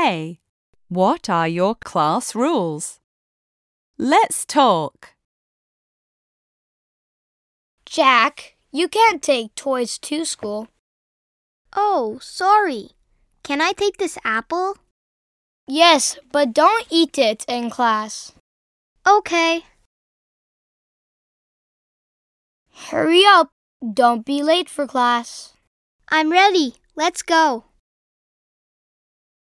Hey, what are your class rules? Let's talk. Jack, you can't take toys to school. Oh, sorry. Can I take this apple? Yes, but don't eat it in class. Okay. Hurry up. Don't be late for class. I'm ready. Let's go.